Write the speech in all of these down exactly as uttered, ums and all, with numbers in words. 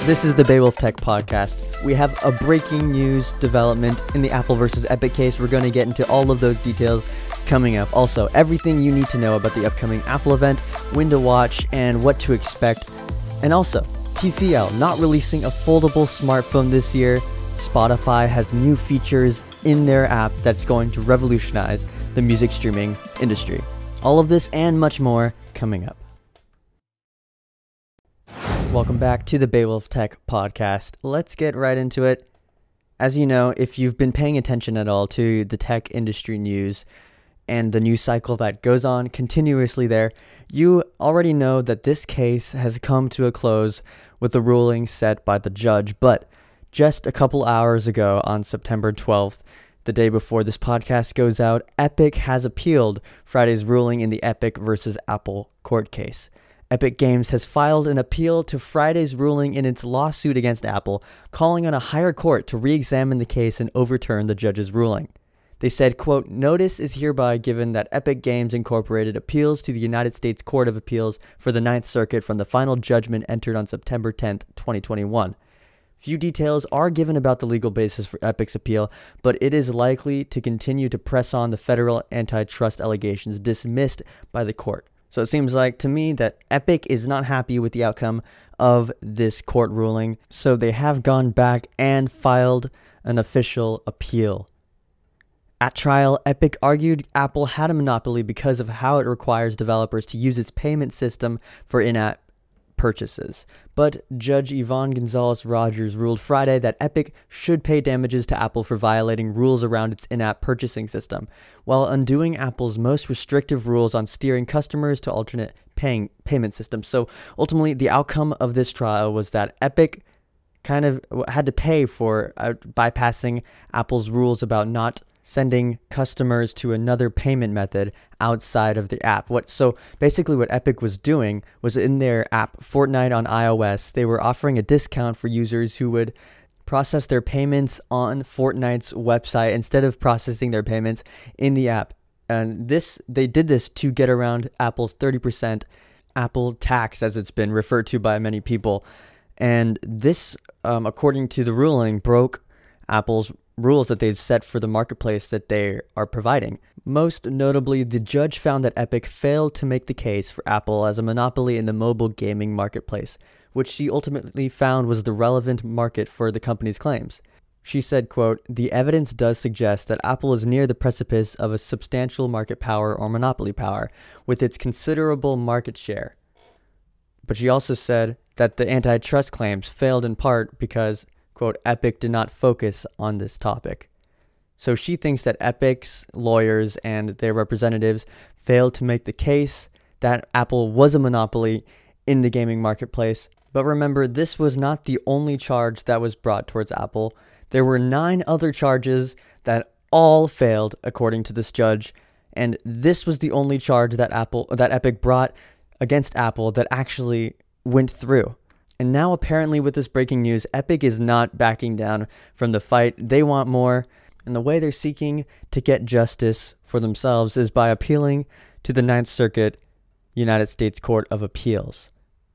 This is the Beowulf Tech Podcast. We have a breaking news development in the Apple versus Epic case. We're going to get into all of those details coming up. Also, everything you need to know about the upcoming Apple event, when to watch, and what to expect. And also, T C L not releasing a foldable smartphone this year. Spotify has new features in their app that's going to revolutionize the music streaming industry. All of this and much more coming up. Welcome back to the Beowulf Tech Podcast. Let's get right into it. As you know, if you've been paying attention at all to the tech industry news and the news cycle that goes on continuously there, you already know that this case has come to a close with the ruling set by the judge. But just a couple hours ago, on September twelfth, the day before this podcast goes out, Epic has appealed Friday's ruling in the Epic versus Apple court case. Epic Games has filed an appeal to Friday's ruling in its lawsuit against Apple, calling on a higher court to re-examine the case and overturn the judge's ruling. They said, quote, "Notice is hereby given that Epic Games Incorporated appeals to the United States Court of Appeals for the Ninth Circuit from the final judgment entered on September tenth, twenty twenty-one. Few details are given about the legal basis for Epic's appeal, but it is likely to continue to press on the federal antitrust allegations dismissed by the court." So it seems like to me that Epic is not happy with the outcome of this court ruling, so they have gone back and filed an official appeal. At trial, Epic argued Apple had a monopoly because of how it requires developers to use its payment system for in-app purchases. But Judge Yvonne Gonzalez-Rogers ruled Friday that Epic should pay damages to Apple for violating rules around its in-app purchasing system, while undoing Apple's most restrictive rules on steering customers to alternate paying payment systems. So ultimately, the outcome of this trial was that Epic kind of had to pay for uh, bypassing Apple's rules about not sending customers to another payment method outside of the app. What so basically what Epic was doing was in their app Fortnite on iOS, they were offering a discount for users who would process their payments on Fortnite's website instead of processing their payments in the app. And this they did this to get around Apple's thirty percent Apple tax, as it's been referred to by many people. And this, um, according to the ruling, broke Apple's rules that they've set for the marketplace that they are providing. Most notably, the judge found that Epic failed to make the case for Apple as a monopoly in the mobile gaming marketplace, which she ultimately found was the relevant market for the company's claims. She said, quote, "The evidence does suggest that Apple is near the precipice of a substantial market power or monopoly power with its considerable market share." But she also said that the antitrust claims failed in part because, quote, "Epic did not focus on this topic." So she thinks that Epic's lawyers and their representatives failed to make the case that Apple was a monopoly in the gaming marketplace. But remember, this was not the only charge that was brought towards Apple. There were nine other charges that all failed, according to this judge. And this was the only charge that Apple, that Epic brought against Apple that actually went through. And now apparently with this breaking news, Epic is not backing down from the fight. They want more. And the way they're seeking to get justice for themselves is by appealing to the Ninth Circuit United States Court of Appeals.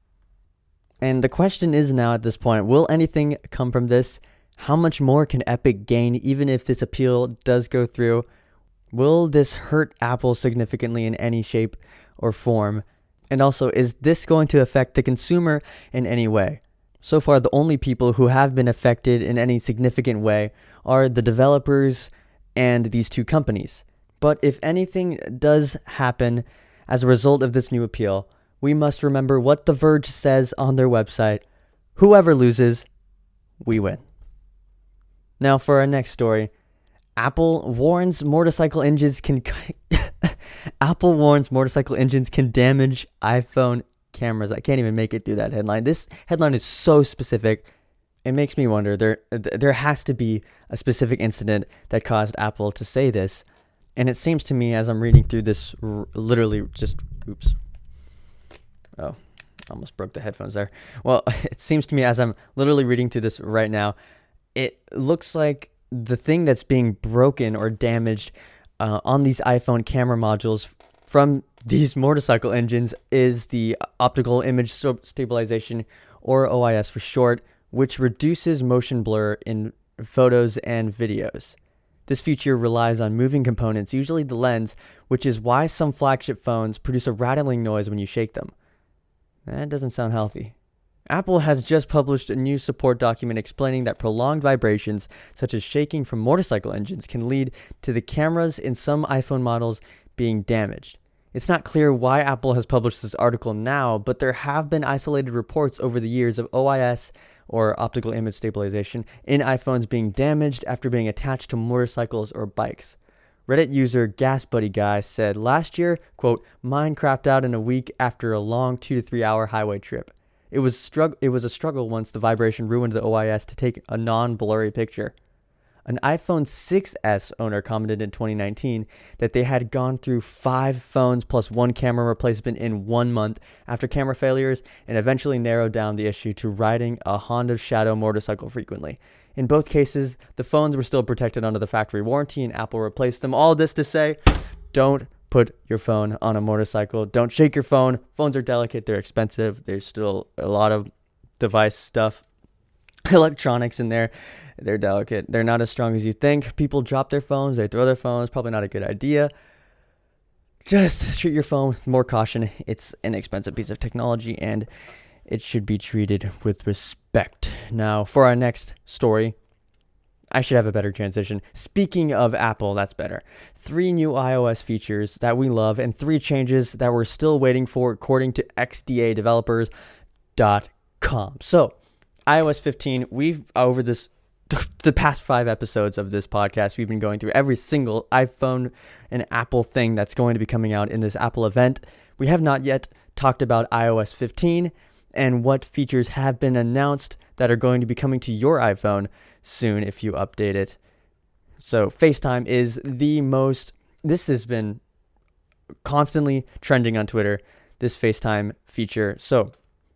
And the question is now at this point, will anything come from this? How much more can Epic gain even if this appeal does go through? Will this hurt Apple significantly in any shape or form? And also, is this going to affect the consumer in any way? So far, the only people who have been affected in any significant way are the developers and these two companies. But if anything does happen as a result of this new appeal, we must remember what The Verge says on their website: whoever loses, we win. Now for our next story, Apple warns motorcycle engines can... Apple warns motorcycle engines can damage iPhone cameras. I can't even make it through that headline. This headline is so specific. It makes me wonder. There, there has to be a specific incident that caused Apple to say this. And it seems to me as I'm reading through this, r- literally just, oops. Oh, almost broke the headphones there. Well, it seems to me as I'm literally reading through this right now, it looks like the thing that's being broken or damaged Uh, on these iPhone camera modules from these motorcycle engines is the optical image stabilization, or O I S for short, which reduces motion blur in photos and videos. This feature relies on moving components, usually the lens, which is why some flagship phones produce a rattling noise when you shake them. That doesn't sound healthy. Apple has just published a new support document explaining that prolonged vibrations, such as shaking from motorcycle engines, can lead to the cameras in some iPhone models being damaged. It's not clear why Apple has published this article now, but there have been isolated reports over the years of O I S, or optical image stabilization, in iPhones being damaged after being attached to motorcycles or bikes. Reddit user GasBuddyGuy said last year, quote, "Mine crapped out in a week after a long two to three hour highway trip. It was strugg- It was a struggle once the vibration ruined the O I S to take a non-blurry picture." An iPhone six S owner commented in twenty nineteen that they had gone through five phones plus one camera replacement in one month after camera failures, and eventually narrowed down the issue to riding a Honda Shadow motorcycle frequently. In both cases, the phones were still protected under the factory warranty and Apple replaced them. All this to say, don't put your phone on a motorcycle. Don't shake your phone. Phones are delicate. They're expensive. There's still a lot of device stuff, electronics in there. They're delicate. They're not as strong as you think. People drop their phones. They throw their phones. Probably not a good idea. Just treat your phone with more caution. It's an expensive piece of technology and it should be treated with respect. Now, for our next story, I should have a better transition. Speaking of Apple, that's better. Three new iOS features that we love and three changes that we're still waiting for, according to X D A developers dot com. So, iOS fifteen, we've, over this, the past five episodes of this podcast, we've been going through every single iPhone and Apple thing that's going to be coming out in this Apple event. We have not yet talked about iOS fifteen and what features have been announced that are going to be coming to your iPhone soon if you update it. So FaceTime is the most, this has been constantly trending on Twitter, this FaceTime feature. So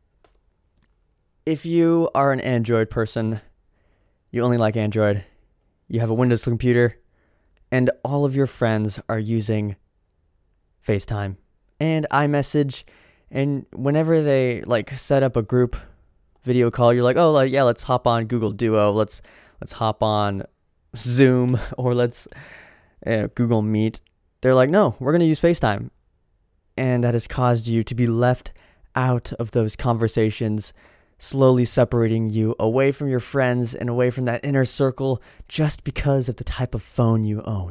if you are an Android person, you only like Android, you have a Windows computer, and all of your friends are using FaceTime and iMessage, and whenever they like set up a group video call, you're like, oh, like, yeah, let's hop on Google Duo, let's let's hop on Zoom, or let's uh, Google Meet. They're like, no, we're going to use FaceTime. And that has caused you to be left out of those conversations, slowly separating you away from your friends and away from that inner circle just because of the type of phone you own.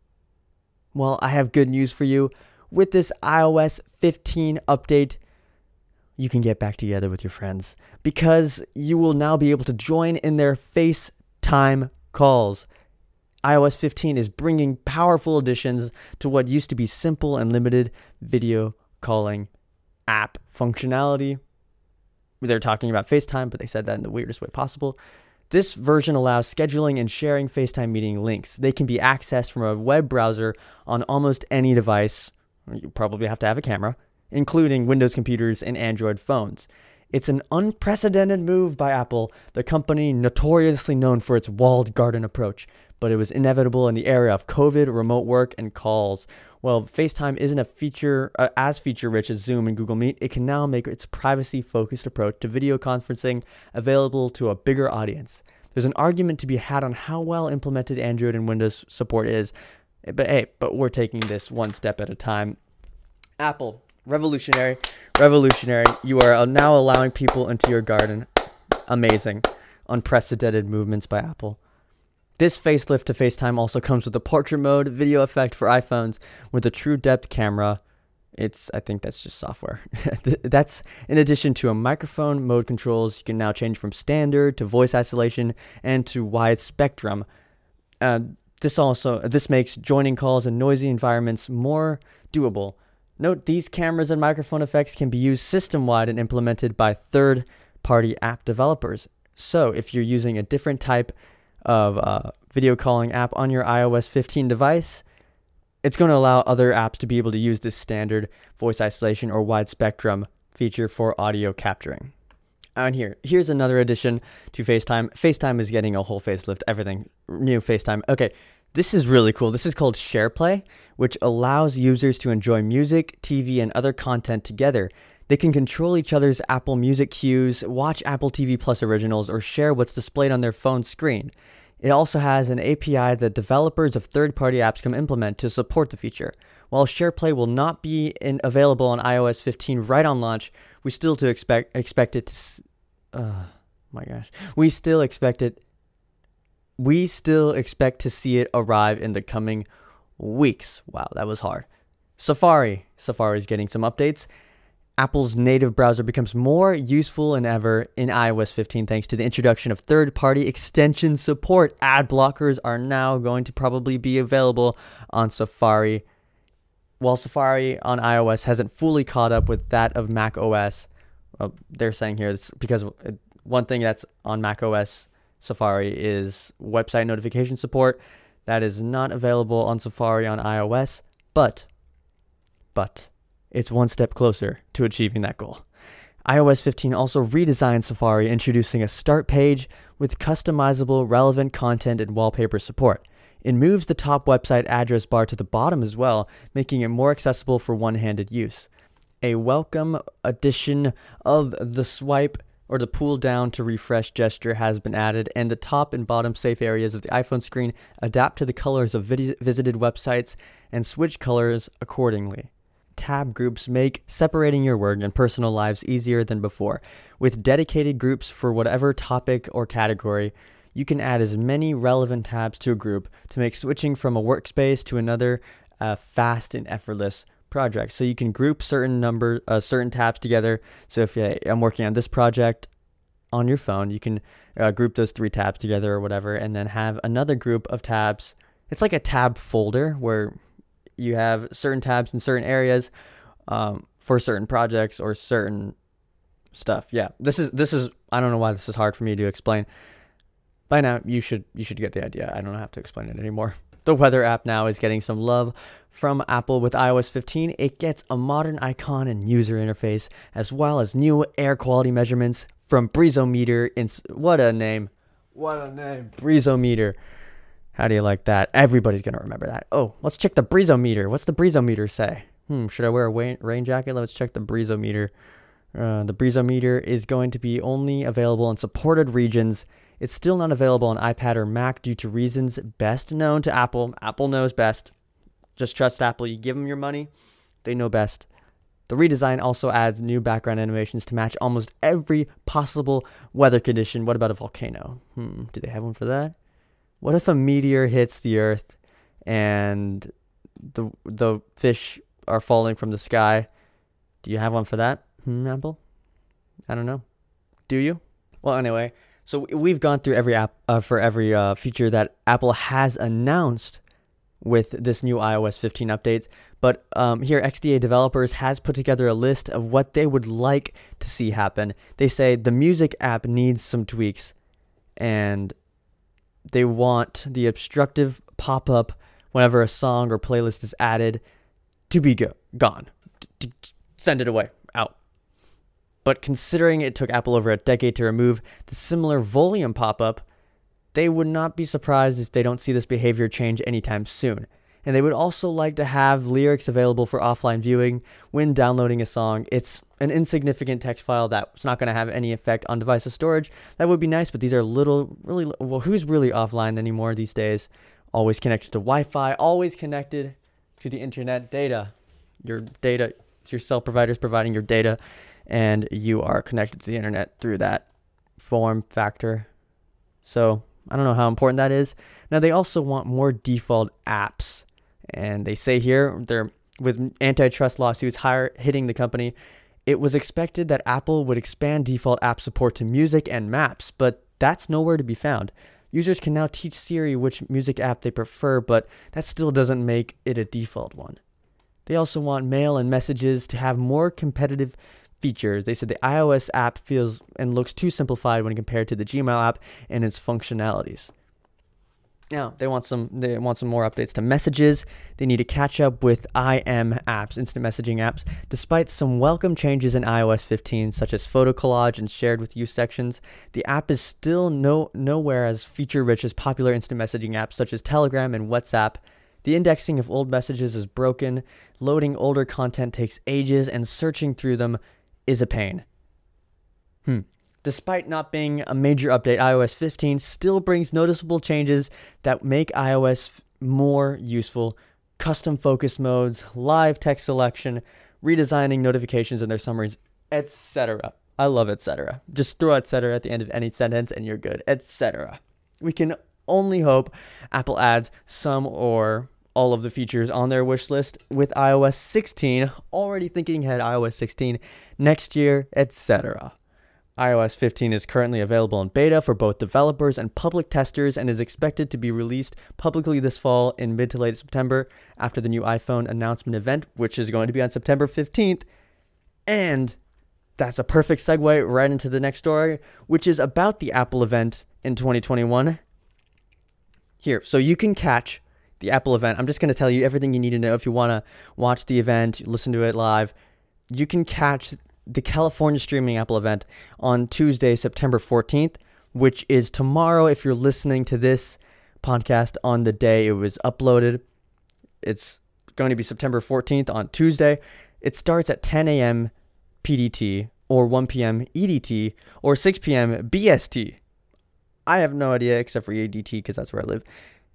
Well, I have good news for you. With this iOS fifteen update, you can get back together with your friends because you will now be able to join in their FaceTime calls. iOS fifteen is bringing powerful additions to what used to be simple and limited video calling app functionality. They're talking about FaceTime, but they said that in the weirdest way possible. This version allows scheduling and sharing FaceTime meeting links. They can be accessed from a web browser on almost any device. You probably have to have a camera, including Windows computers and Android phones. It's an unprecedented move by Apple, the company notoriously known for its walled garden approach, but it was inevitable in the era of COVID, remote work, and calls. Well, FaceTime isn't a feature uh, as feature-rich as Zoom and Google Meet. It can now make its privacy-focused approach to video conferencing available to a bigger audience. There's an argument to be had on how well implemented Android and Windows support is, but hey, but we're taking this one step at a time. Apple, revolutionary, revolutionary. You are now allowing people into your garden. Amazing. Unprecedented movements by Apple. This facelift to FaceTime also comes with a portrait mode video effect for iPhones with a true depth camera. It's, I think that's just software. That's in addition to a microphone mode controls. You can now change from standard to voice isolation and to wide spectrum. Uh, this also, this makes joining calls in noisy environments more doable. Note these cameras and microphone effects can be used system-wide and implemented by third-party app developers. So if you're using a different type of uh, video calling app on your iOS fifteen device, it's going to allow other apps to be able to use this standard voice isolation or wide spectrum feature for audio capturing. And here, here's another addition to FaceTime. FaceTime is getting a whole facelift, everything new FaceTime. Okay, this is really cool. This is called SharePlay, which allows users to enjoy music, T V, and other content together. They can control each other's Apple Music cues, watch Apple T V Plus originals, or share what's displayed on their phone screen. It also has an A P I that developers of third-party apps can implement to support the feature. While SharePlay will not be in, available on i O S fifteen right on launch, we still do expect expect it to. S- uh, my gosh, we still expect it. We still expect to see it arrive in the coming weeks. Wow, that was hard. Safari. Safari is getting some updates. Apple's native browser becomes more useful than ever in i O S fifteen thanks to the introduction of third-party extension support. Ad blockers are now going to probably be available on Safari. While Safari on iOS hasn't fully caught up with that of Mac O S, well, they're saying here it's because one thing that's on Mac O S Safari is website notification support. That is not available on Safari on iOS, but, but it's one step closer to achieving that goal. i O S fifteen also redesigned Safari, introducing a start page with customizable, relevant content and wallpaper support. It moves the top website address bar to the bottom as well, making it more accessible for one-handed use. A welcome addition of the swipe or the pull down to refresh gesture has been added, and the top and bottom safe areas of the iPhone screen adapt to the colors of vid- visited websites and switch colors accordingly. Tab groups make separating your work and personal lives easier than before. With dedicated groups for whatever topic or category, you can add as many relevant tabs to a group to make switching from a workspace to another uh, fast and effortless project. So you can group certain number, uh, certain tabs together. So if uh, I'm working on this project on your phone, you can uh, group those three tabs together or whatever, and then have another group of tabs. It's like a tab folder where you have certain tabs in certain areas um, for certain projects or certain stuff. Yeah, this is this is. I don't know why this is hard for me to explain. By now, you should you should get the idea. I don't have to explain it anymore. The weather app now is getting some love from Apple with i O S fifteen. It gets a modern icon and user interface, as well as new air quality measurements from Breezometer. Ins- what a name. What a name. Breezometer. How do you like that? Everybody's going to remember that. Oh, let's check the Breezometer. What's the Breezometer say? Hmm, should I wear a rain jacket? Let's check the Breezometer. Uh, the Breezometer is going to be only available in supported regions. It's still not available on iPad or Mac due to reasons best known to Apple. Apple knows best. Just trust Apple. You give them your money, they know best. The redesign also adds new background animations to match almost every possible weather condition. What about a volcano? Hmm, do they have one for that? What if a meteor hits the Earth and the the fish are falling from the sky? Do you have one for that, hmm, Apple? I don't know. Do you? Well, anyway. So we've gone through every app uh, for every uh, feature that Apple has announced with this new i O S fifteen update. But um, here, X D A Developers has put together a list of what they would like to see happen. They say the music app needs some tweaks, and they want the obstructive pop-up whenever a song or playlist is added to be go- gone. D- d- send it away, out. But considering it took Apple over a decade to remove the similar volume pop-up, they would not be surprised if they don't see this behavior change anytime soon. And they would also like to have lyrics available for offline viewing when downloading a song. It's an insignificant text file that's not going to have any effect on device storage. That would be nice, but these are little, really, well, who's really offline anymore these days? Always connected to Wi-Fi, always connected to the internet data. Your data, your cell provider's providing your data, and you are connected to the internet through that form factor. So I don't know how important that is. Now, they also want more default apps. And they say here, they're with antitrust lawsuits higher hitting the company, it was expected that Apple would expand default app support to music and maps, but that's nowhere to be found. Users can now teach Siri which music app they prefer, but that still doesn't make it a default one. They also want mail and messages to have more competitive features. They said the iOS app feels and looks too simplified when compared to the Gmail app and its functionalities. Now, they want some they want some more updates to messages. They need to catch up with I M apps, instant messaging apps. Despite some welcome changes in i O S fifteen, such as photo collage and shared with you sections, the app is still no nowhere as feature-rich as popular instant messaging apps such as Telegram and WhatsApp. The indexing of old messages is broken, loading older content takes ages, and searching through them is a pain. Hmm. Despite not being a major update, i O S fifteen still brings noticeable changes that make iOS more useful. Custom focus modes, live text selection, redesigning notifications and their summaries, et cetera. I love et cetera. Just throw et cetera at the end of any sentence and you're good, et cetera. We can only hope Apple adds some or all of the features on their wish list with i O S sixteen, already thinking ahead i O S sixteen next year, et cetera. i O S fifteen is currently available in beta for both developers and public testers and is expected to be released publicly this fall in mid to late September after the new iPhone announcement event, which is going to be on September fifteenth. And that's a perfect segue right into the next story, which is about the Apple event in twenty twenty-one. Here, so you can catch the Apple event. I'm just going to tell you everything you need to know if you want to watch the event, listen to it live. You can catch the California Streaming Apple event on Tuesday, September fourteenth, which is tomorrow if you're listening to this podcast on the day it was uploaded. It's going to be September fourteenth on Tuesday. It starts at ten a.m. P D T or one p.m. E D T or six p.m. B S T. I have no idea except for E D T because that's where I live.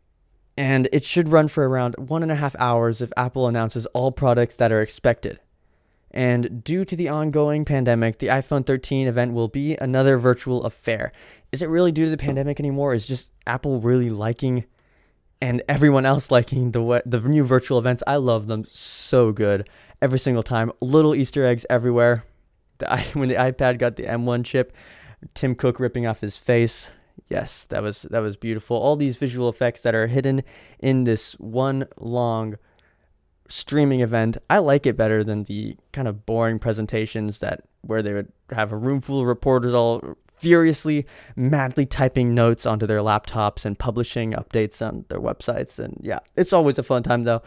And it should run for around one and a half hours if Apple announces all products that are expected. And due to the ongoing pandemic, the iPhone thirteen event will be another virtual affair. Is it really due to the pandemic anymore? Is just Apple really liking and everyone else liking the the new virtual events? I love them so good every single time. Little Easter eggs everywhere. The, when the iPad got the M one chip, Tim Cook ripping off his face. Yes, that was that was beautiful. All these visual effects that are hidden in this one long streaming event. I like it better than the kind of boring presentations that where they would have a room full of reporters all furiously, madly typing notes onto their laptops and publishing updates on their websites. And yeah, it's always a fun time though.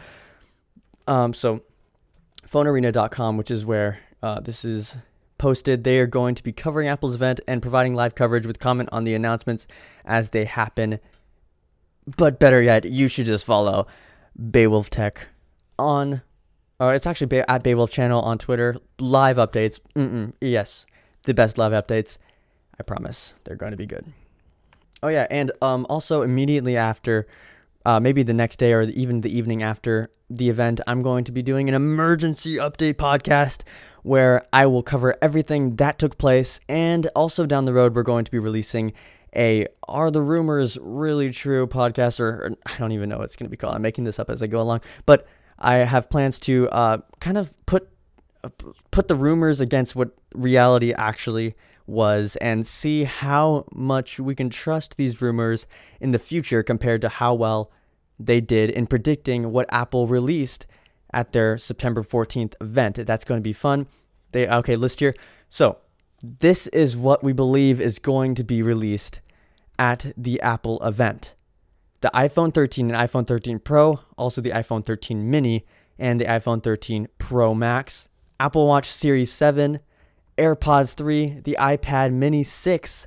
Um, so phone arena dot com, which is where uh, this is posted, they are going to be covering Apple's event and providing live coverage with comment on the announcements as they happen. But better yet, you should just follow Beowulf Tech on, or it's actually at Beowulf Channel on Twitter. Live updates. Mm-mm, yes, the best live updates. I promise they're going to be good. Oh yeah, and um, also immediately after, uh, maybe the next day or even the evening after the event, I'm going to be doing an emergency update podcast where I will cover everything that took place. And also down the road, we're going to be releasing a Are the Rumors Really True podcast, or, or I don't even know what it's going to be called. I'm making this up as I go along, but I have plans to uh, kind of put uh, put the rumors against what reality actually was and see how much we can trust these rumors in the future compared to how well they did in predicting what Apple released at their September fourteenth event. That's going to be fun. They okay, list here. So this is what we believe is going to be released at the Apple event. The iPhone thirteen and iPhone thirteen Pro, also the iPhone thirteen Mini and the iPhone thirteen Pro Max, Apple Watch Series seven, AirPods three, the iPad Mini six,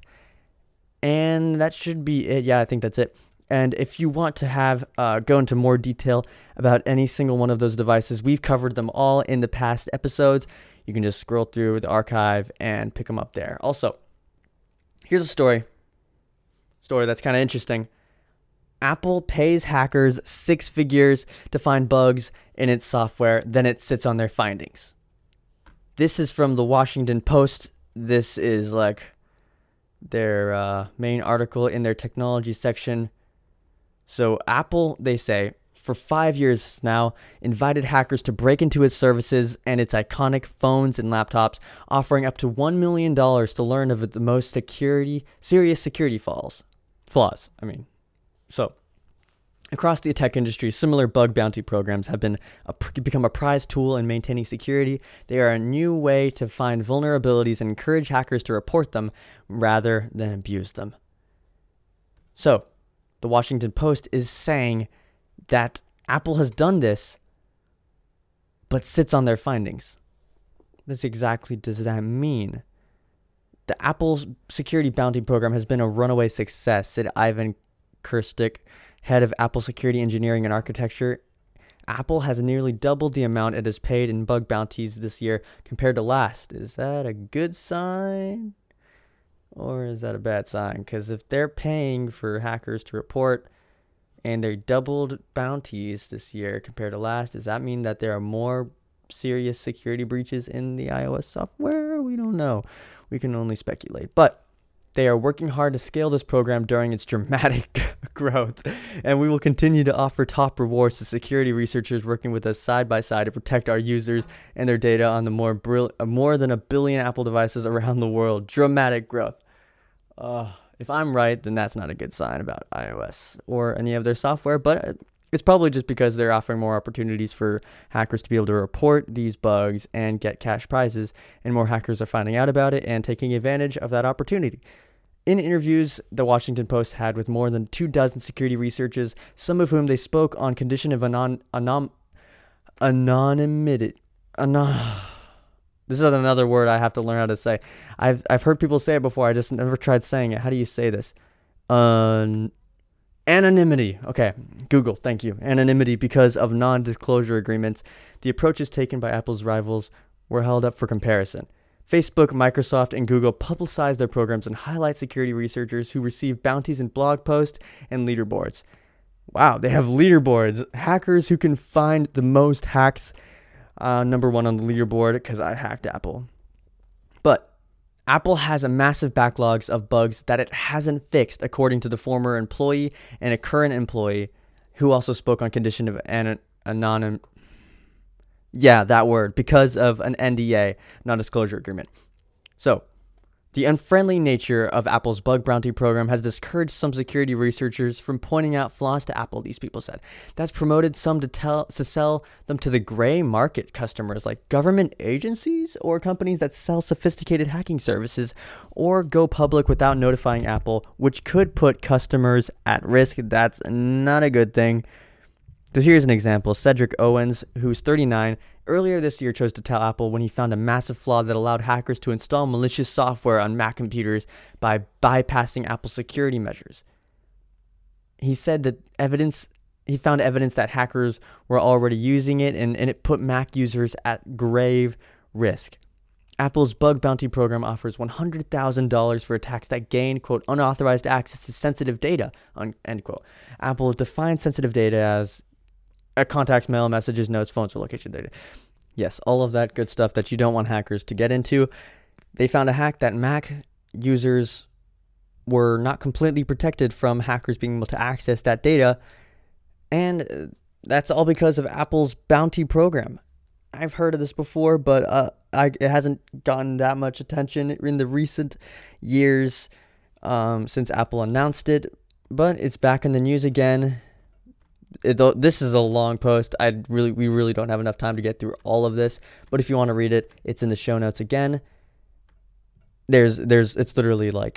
and that should be it. Yeah, I think that's it. And if you want to have uh, go into more detail about any single one of those devices, we've covered them all in the past episodes. You can just scroll through the archive and pick them up there. Also, here's a story. Story that's kind of interesting. Apple pays hackers six figures to find bugs in its software, then it sits on their findings. This is from the Washington Post. This is like their uh, main article in their technology section. So Apple, they say, for five years now, invited hackers to break into its services and its iconic phones and laptops, offering up to one million dollars to learn of the most security, serious security flaws. Flaws, I mean. So, across the tech industry, similar bug bounty programs have been a, become a prized tool in maintaining security. They are a new way to find vulnerabilities and encourage hackers to report them rather than abuse them. So, the Washington Post is saying that Apple has done this, but sits on their findings. What exactly does that mean? The Apple security bounty program has been a runaway success, said Ivan Kirstic, head of Apple security engineering and architecture Apple has nearly doubled the amount it has paid in bug bounties this year compared to last. Is that a good sign? Or is that a bad sign? Because if they're paying for hackers to report and they doubled bounties this year compared to last, does that mean that there are more serious security breaches in the iOS software? We don't know. We can only speculate. But they are working hard to scale this program during its dramatic growth, and we will continue to offer top rewards to security researchers working with us side by side to protect our users and their data on the more brill- more than a billion Apple devices around the world. Dramatic growth. Uh, if I'm right, then that's not a good sign about iOS or any of their software, but it's probably just because they're offering more opportunities for hackers to be able to report these bugs and get cash prizes, and more hackers are finding out about it and taking advantage of that opportunity. In interviews the Washington Post had with more than two dozen security researchers, some of whom they spoke on condition of anon- anon- anonymity. Anon- this is another word I have to learn how to say. I've I've heard people say it before. I just never tried saying it. How do you say this? Uh, anonymity. Okay, Google. Thank you. Anonymity because of non-disclosure agreements. The approaches taken by Apple's rivals were held up for comparison. Facebook, Microsoft, and Google publicize their programs and highlight security researchers who receive bounties in blog posts and leaderboards. Wow, they have leaderboards. Hackers who can find the most hacks, uh, number one on the leaderboard, because I hacked Apple. But Apple has a massive backlogs of bugs that it hasn't fixed, according to the former employee and a current employee who also spoke on condition of an anonym. Yeah, that word, because of an N D A, non-disclosure agreement. So, the unfriendly nature of Apple's bug bounty program has discouraged some security researchers from pointing out flaws to Apple, these people said. That's promoted some to, tell, to sell them to the gray market customers like government agencies or companies that sell sophisticated hacking services, or go public without notifying Apple, which could put customers at risk. That's not a good thing. So here's an example. Cedric Owens, who's thirty-nine, earlier this year chose to tell Apple when he found a massive flaw that allowed hackers to install malicious software on Mac computers by bypassing Apple security measures. He said that evidence, he found evidence that hackers were already using it, and, and it put Mac users at grave risk. Apple's bug bounty program offers one hundred thousand dollars for attacks that gain, quote, unauthorized access to sensitive data, end quote. Apple defines sensitive data as Uh, contacts, mail, messages, notes, phones, or location data. Yes, all of that good stuff that you don't want hackers to get into. They found a hack that Mac users were not completely protected from hackers being able to access that data, and that's all because of Apple's bounty program. I've heard of this before, but uh, I, it hasn't gotten that much attention in the recent years um, since Apple announced it, but it's back in the news again. It, this is a long post. I really, we really don't have enough time to get through all of this. But if you want to read it, it's in the show notes again. There's, there's, it's literally like,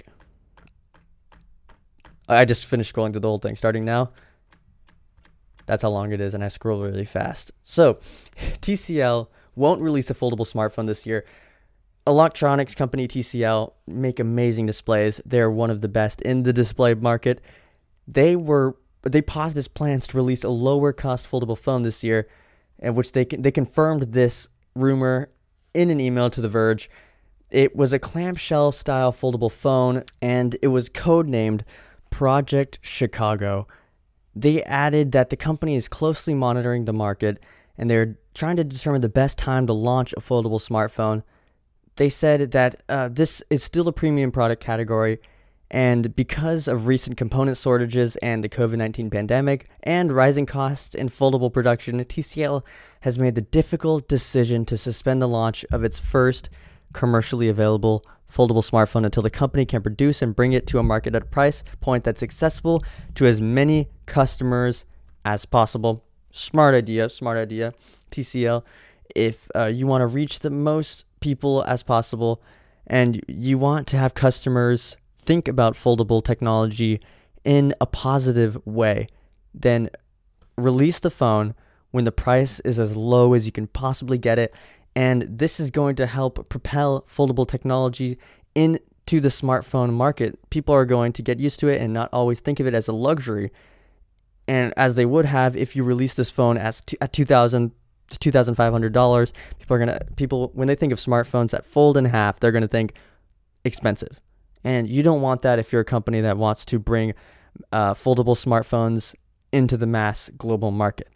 I just finished scrolling through the whole thing. Starting now, that's how long it is, and I scroll really fast. So, T C L won't release a foldable smartphone this year. Electronics company T C L make amazing displays. They're one of the best in the display market. They were. They paused its plans to release a lower-cost foldable phone this year, in which they they confirmed this rumor in an email to The Verge. It was a clamshell-style foldable phone, and it was codenamed Project Chicago. They added that the company is closely monitoring the market, and they're trying to determine the best time to launch a foldable smartphone. They said that uh, this is still a premium product category, and because of recent component shortages and the covid nineteen pandemic and rising costs in foldable production, T C L has made the difficult decision to suspend the launch of its first commercially available foldable smartphone until the company can produce and bring it to a market at a price point that's accessible to as many customers as possible. Smart idea, smart idea, T C L. If uh, you want to reach the most people as possible and you want to have customers think about foldable technology in a positive way, then release the phone when the price is as low as you can possibly get it. And this is going to help propel foldable technology into the smartphone market. People are going to get used to it and not always think of it as a luxury. and as they would have if you release this phone as t- at two thousand to two thousand five hundred dollars. People are gonna people when they think of smartphones that fold in half, they're gonna think expensive, and you don't want that if you're a company that wants to bring uh, foldable smartphones into the mass global market.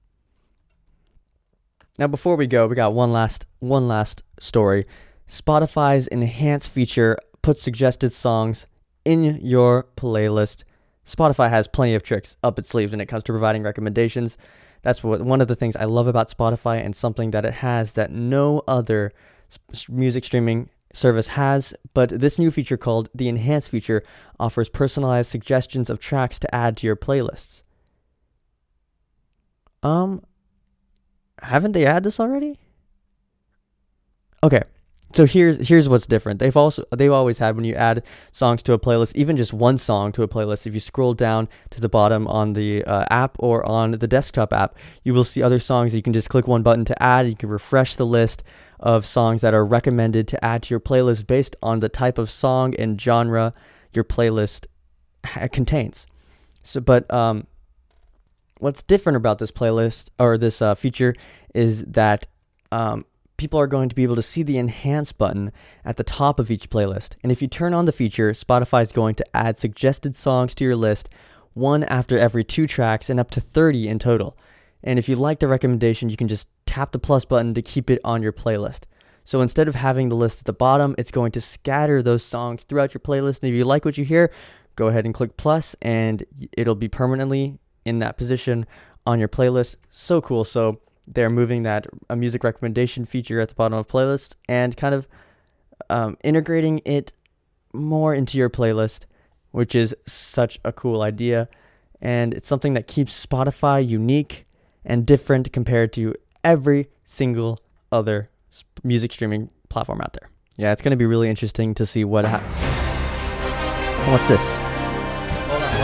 Now, before we go, we got one last one last story. Spotify's enhanced feature puts suggested songs in your playlist. Spotify has plenty of tricks up its sleeves when it comes to providing recommendations. That's what one of the things I love about Spotify, and something that it has that no other music streaming service has. But this new feature, called the enhanced feature, offers personalized suggestions of tracks to add to your playlists. Um, haven't they had this already? Okay. So here's here's what's different. They've also they've always had, when you add songs to a playlist, even just one song to a playlist, if you scroll down to the bottom on the uh, app or on the desktop app, you will see other songs that you can just click one button to add. You can refresh the list of songs that are recommended to add to your playlist based on the type of song and genre your playlist ha- contains. So, but um, what's different about this playlist or this uh, feature is that um. people are going to be able to see the enhance button at the top of each playlist. And if you turn on the feature, Spotify is going to add suggested songs to your list, one after every two tracks and up to thirty in total. And if you like the recommendation, you can just tap the plus button to keep it on your playlist. So instead of having the list at the bottom, it's going to scatter those songs throughout your playlist. And if you like what you hear, go ahead and click plus, and it'll be permanently in that position on your playlist. So cool. So they're moving that a music recommendation feature at the bottom of playlist and kind of um, integrating it more into your playlist, which is such a cool idea. And it's something that keeps Spotify unique and different compared to every single other music streaming platform out there. Yeah, it's going to be really interesting to see what happens. What's this? Hold on,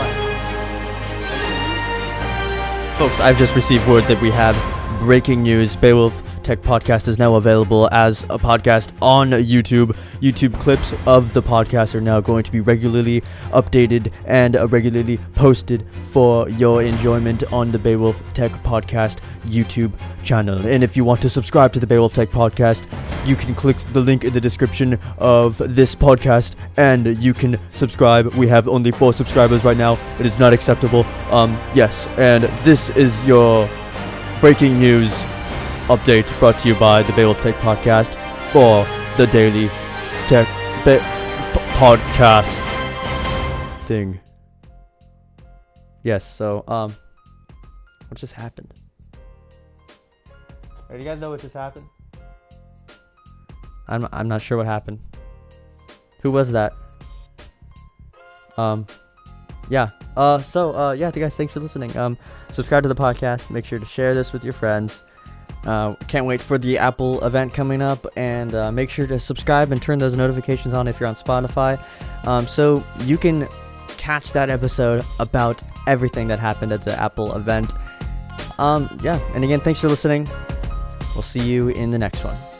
what? Folks, I've just received word that we have breaking news. Beowulf Tech Podcast is now available as a podcast on YouTube. YouTube clips of the podcast are now going to be regularly updated and uh, regularly posted for your enjoyment on the Beowulf Tech Podcast YouTube channel. And if you want to subscribe to the Beowulf Tech Podcast, you can click the link in the description of this podcast and you can subscribe. We have only four subscribers right now. It is not acceptable. Um, yes, and this is your breaking news update brought to you by the Beowulf Tech Podcast for the Daily Tech Be- P- Podcast thing. Yes, so, um, what just happened? Hey, do you guys know what just happened? I'm I'm not sure what happened. Who was that? Um, yeah. Uh, so, uh, yeah, guys, thanks for listening. Um, subscribe to the podcast. Make sure to share this with your friends. Uh, can't wait for the Apple event coming up, and uh, make sure to subscribe and turn those notifications on if you're on Spotify, um, so you can catch that episode about everything that happened at the Apple event. Um, yeah, and again, thanks for listening. We'll see you in the next one.